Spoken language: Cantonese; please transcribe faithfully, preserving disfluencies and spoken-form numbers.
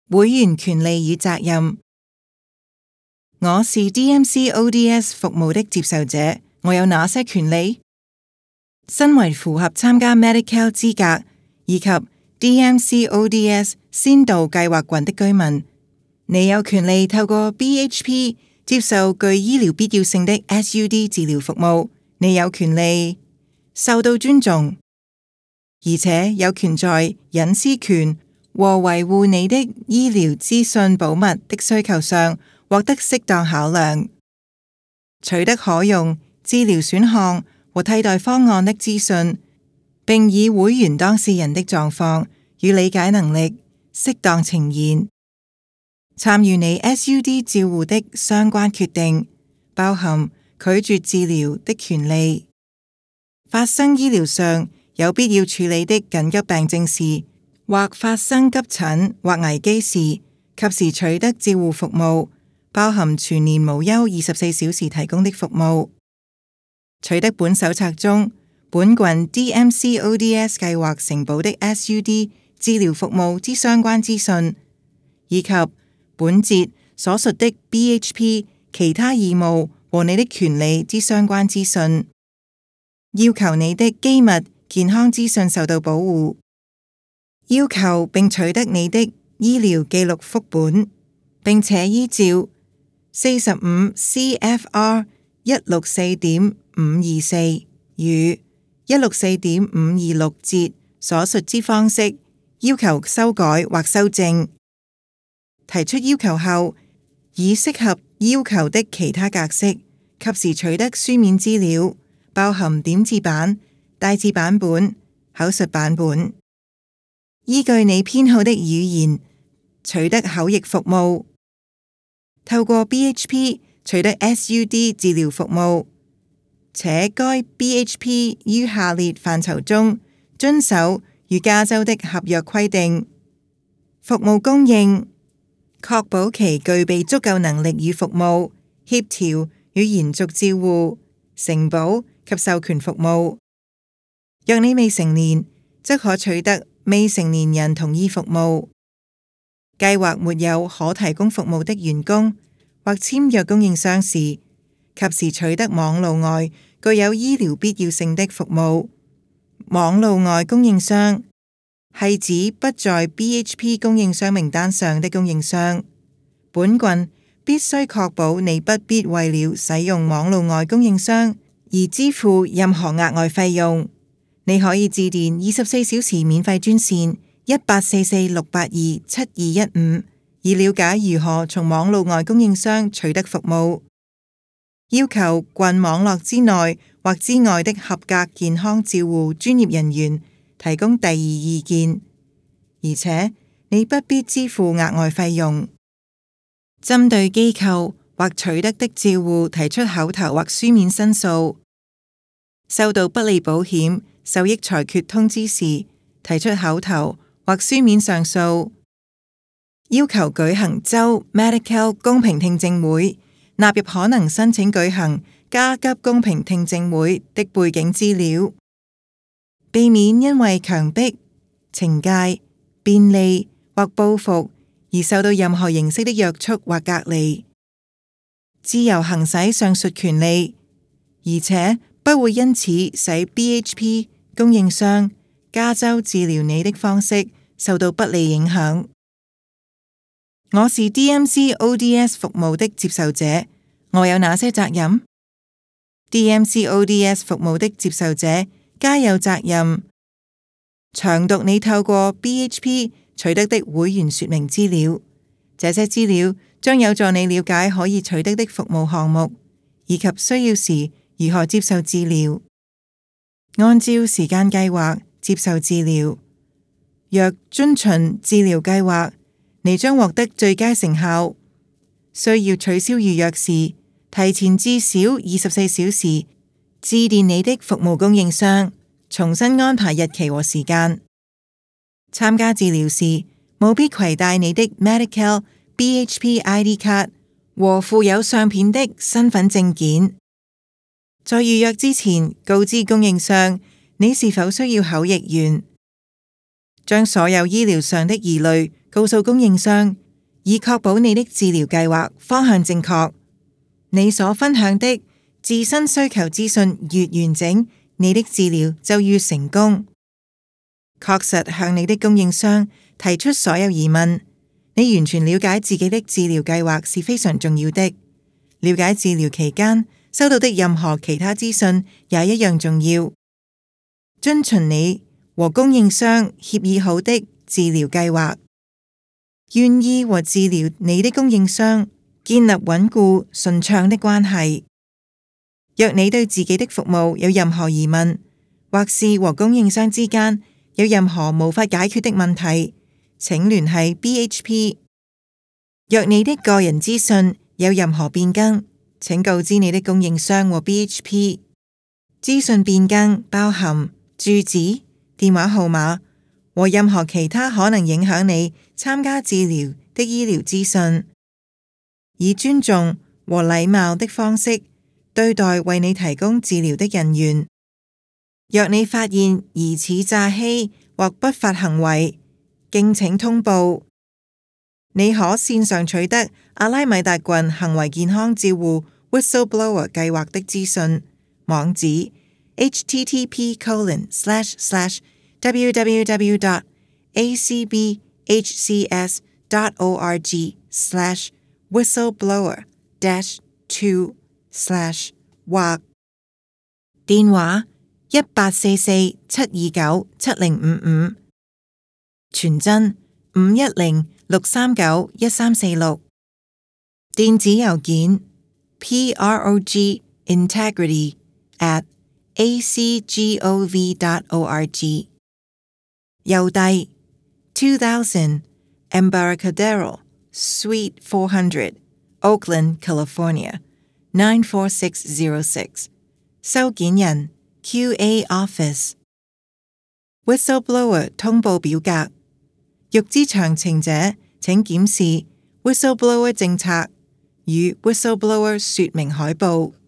會員權利與責任。我是 D M C O D S 服務的接受者，我有哪些權利？身為符合參加 Medi-Cal 資格以及 D M C O D S 先導計劃群的居民，你有權利透過 B H P 接受具醫療必要性的 S U D 治療服務。你有權利受到尊重，而且有權在隱私權和維護你的醫療資訊保密的需求上獲得適當考量，取得可用治療選項和替代方案的資訊，並以會員當事人的狀況與理解能力適當呈現，參與你 S U D 照護的相關決定，包含拒絕治療的權利，發生醫療上有必要處理的緊急病症時，或發生急診或危機時，及時取得照護服務，包含全年無休二十四小時提供的服務。取得本手冊中本郡 D M C O D S 計劃承保的 S U D 治療服務之相關資訊，以及本節所述的 B H P 其他義務和你的權利之相關資訊，要求你的機密健康資訊受到保護，要求並取得你的醫療記錄副本，並且依照四十五 C F R 一六四點五二四與一六四點五二六節所述之方式要求修改或修正。提出要求後，以適合要求的其他格式，及時取得書面資料，包含點字版、大字版本、口述版本。依據你偏好的語言，取得口譯服務。透過 B H P 取得 S U D 治療服務，且該 B H P 於下列範疇中遵守與加州的合約規定：服務供應，確保其具備足夠能力與服務，協調與延續照護、承保及授權服務。若你未成年，則可取得未成年人同意服務。計劃沒有可提供服務的員工或簽約供應商時，及時取得網路外具有醫療必要性的服務。網路外供應商係指不在 B H P 供應商名單上的供應商。本郡必須確保你不必為了使用網路外供應商而支付任何額外費用。你可以致電二十四小時免費專線一八四四六八二七二一五，以了解如何從網路外供應商取得服務。要求郡網絡之內或之外的合格健康照護專業人員提供第二意見，而且你不必支付額外費用。針對機構或取得的照護提出口頭或書面申訴，收到不利保險受益裁決通知時，提出口頭或書面上訴。要求舉行州 Medi-Cal 公平聽證會，納入可能申請舉行加急公平聽證會的背景資料，避免因為強迫、懲戒、便利或報復而受到任何形式的約束或隔離。自由行使上述權利，而且不會因此使 B H P 供應商加州治療你的方式受到不利影響。我是 D M C O D S 服務的接受者，我有哪些責任？ D M C O D S 服務的接受者皆有責任詳讀你透過 B H P 取得的會員說明資料，這些資料將有助你了解可以取得的服務項目，以及需要時如何接受治療。按照時間計劃接受治療，若遵循治療計劃，你將獲得最佳成效。需要取消預約時，提前至少二十四小時致電你的服務供應商，重新安排日期和時間。參加治療時，務必攜帶你的 Medi-Cal B H P I D 卡和附有相片的身份證件。在預約之前，告知供應商你是否需要口譯員。 將所有醫療上的疑慮告訴供應商，以確保你的治療計劃方向正確。你所分享的自身需求資訊越完整，你的治療就越成功。確實向你的供應商提出所有疑問，你完全了解自己的治療計劃是非常重要的。了解治療期間收到的任何其他資訊也一樣重要。遵循你和供應商協議好的治療計劃，願意和治療你的供應商建立穩固順暢的關係。若你對自己的服務有任何疑問，或是和供應商之間有任何無法解決的問題，請聯繫 B H P。若你的個人資訊有任何變更，請告知你的供應商和 B H P。資訊變更包含住址、電話號碼和任何其他可能影響你參加治療的醫療資訊，以尊重和禮貌的方式對待為你提供治療的人員。若你發現疑似詐欺或不法行為，敬請通報。你可線上取得阿拉米達郡行為健康照護 Whistleblower 計劃的資訊，網址 h t t p colon slash slash w w w dot a c b h c s dot org slash whistleblower dash two slash 或電話一八四四七二九七零五五，傳真五一零六三九一三四六，電子郵件 prog integrity at a c gov dot org， 郵遞two thousand Embarcadero Suite four hundred Oakland, California nine four six zero six， 收件人Q A Office。 Whistleblower 通報表格，欲知詳情者請檢視 Whistleblower 政策與 Whistleblower 說明海報。